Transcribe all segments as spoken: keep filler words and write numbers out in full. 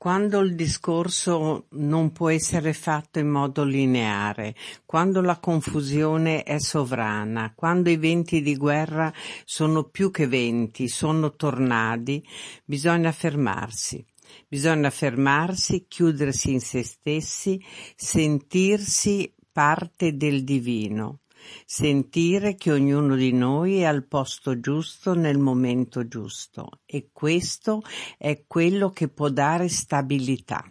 Quando il discorso non può essere fatto in modo lineare, quando la confusione è sovrana, quando i venti di guerra sono più che venti, sono tornadi, bisogna fermarsi. Bisogna fermarsi, chiudersi in se stessi, sentirsi parte del divino. Sentire che ognuno di noi è al posto giusto nel momento giusto, e questo è quello che può dare stabilità.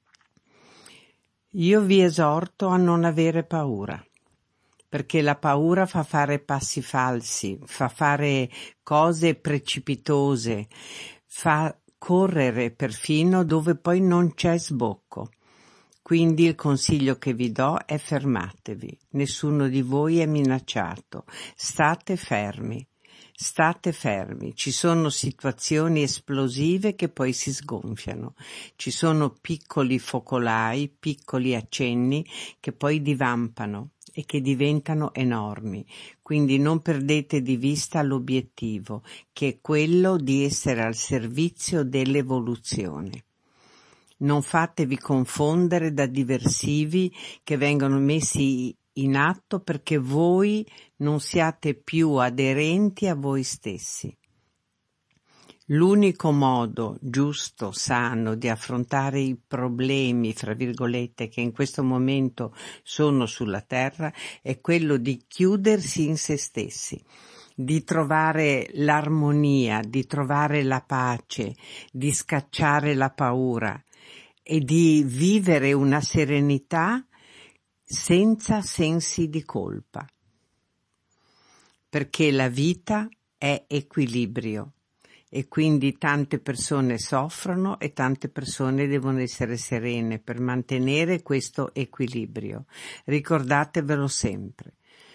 Io vi esorto a non avere paura, perché la paura fa fare passi falsi, fa fare cose precipitose, fa correre perfino dove poi non c'è sbocco. Quindi il consiglio che vi do è: fermatevi, nessuno di voi è minacciato, state fermi, state fermi. Ci sono situazioni esplosive che poi si sgonfiano, ci sono piccoli focolai, piccoli accenni che poi divampano e che diventano enormi. Quindi non perdete di vista l'obiettivo, che è quello di essere al servizio dell'evoluzione. Non fatevi confondere da diversivi che vengono messi in atto perché voi non siate più aderenti a voi stessi. L'unico modo giusto, sano di affrontare i problemi, fra virgolette, che in questo momento sono sulla terra è quello di chiudersi in se stessi, di trovare l'armonia, di trovare la pace, di scacciare la paura e di vivere una serenità senza sensi di colpa, perché la vita è equilibrio e quindi tante persone soffrono e tante persone devono essere serene per mantenere questo equilibrio. Ricordatevelo sempre.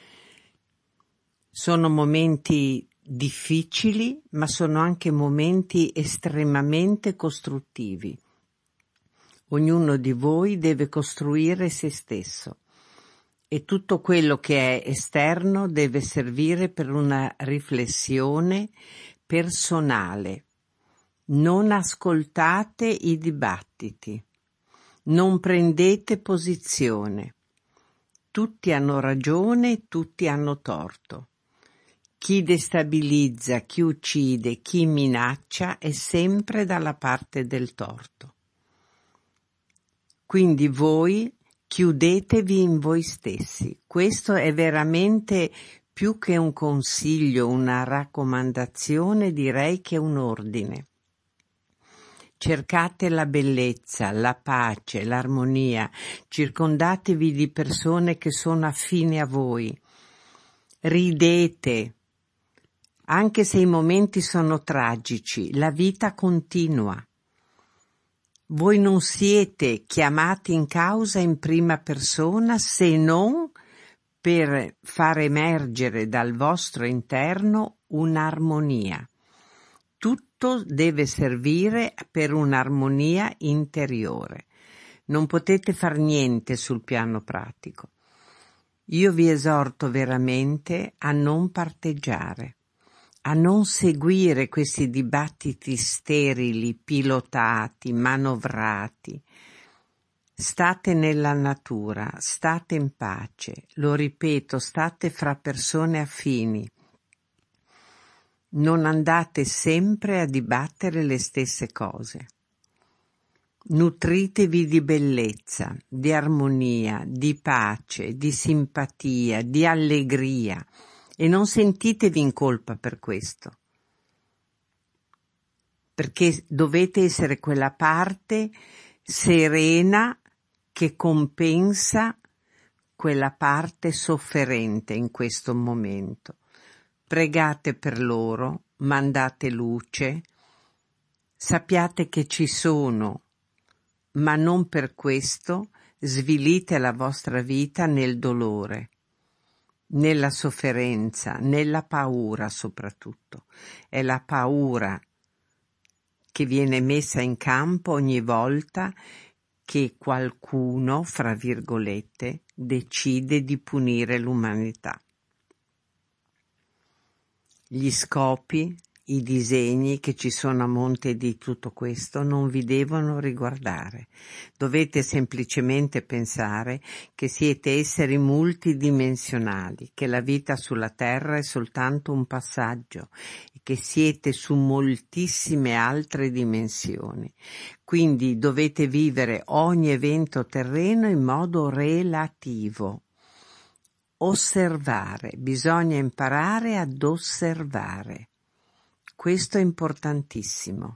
Sono momenti difficili, ma sono anche momenti estremamente costruttivi. Ognuno di voi deve costruire se stesso e tutto quello che è esterno deve servire per una riflessione personale. Non ascoltate i dibattiti, non prendete posizione. Tutti hanno ragione, tutti hanno torto. Chi destabilizza, chi uccide, chi minaccia è sempre dalla parte del torto. Quindi voi chiudetevi in voi stessi. Questo è veramente più che un consiglio, una raccomandazione, direi che un ordine. Cercate la bellezza, la pace, l'armonia, circondatevi di persone che sono affini a voi. Ridete, anche se i momenti sono tragici, la vita continua. Voi non siete chiamati in causa in prima persona se non per far emergere dal vostro interno un'armonia. Tutto deve servire per un'armonia interiore. Non potete far niente sul piano pratico. Io vi esorto veramente a non parteggiare, a non seguire questi dibattiti sterili, pilotati, manovrati. State nella natura, state in pace, lo ripeto, state fra persone affini. Non andate sempre a dibattere le stesse cose. Nutritevi di bellezza, di armonia, di pace, di simpatia, di allegria. E non sentitevi in colpa per questo, perché dovete essere quella parte serena che compensa quella parte sofferente in questo momento. Pregate per loro, mandate luce, sappiate che ci sono, ma non per questo svilite la vostra vita nel dolore, nella sofferenza, nella paura soprattutto. È la paura che viene messa in campo ogni volta che qualcuno, fra virgolette, decide di punire l'umanità. Gli scopi, I disegni che ci sono a monte di tutto questo non vi devono riguardare. Dovete semplicemente pensare che siete esseri multidimensionali, che la vita sulla Terra è soltanto un passaggio e che siete su moltissime altre dimensioni. Quindi dovete vivere ogni evento terreno in modo relativo. Osservare, bisogna imparare ad osservare. Questo è importantissimo.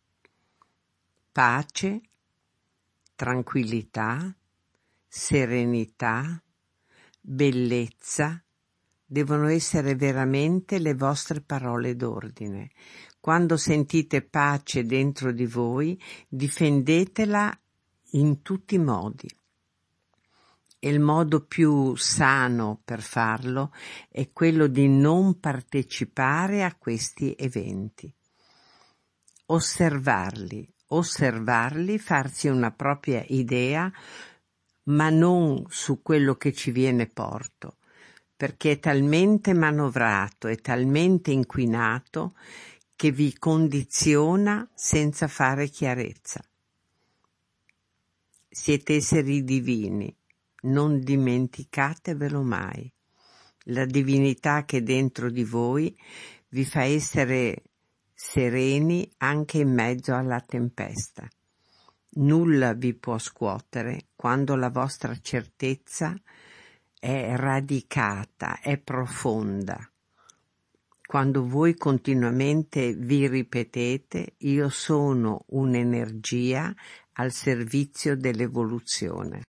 Pace, tranquillità, serenità, bellezza devono essere veramente le vostre parole d'ordine. Quando sentite pace dentro di voi, difendetela in tutti i modi. E il modo più sano per farlo è quello di non partecipare a questi eventi. Osservarli, osservarli, farsi una propria idea, ma non su quello che ci viene porto, perché è talmente manovrato, è talmente inquinato che vi condiziona senza fare chiarezza. Siete esseri divini. Non dimenticatevelo mai. La divinità che è dentro di voi vi fa essere sereni anche in mezzo alla tempesta. Nulla vi può scuotere quando la vostra certezza è radicata, è profonda. Quando voi continuamente vi ripetete: io sono un'energia al servizio dell'evoluzione.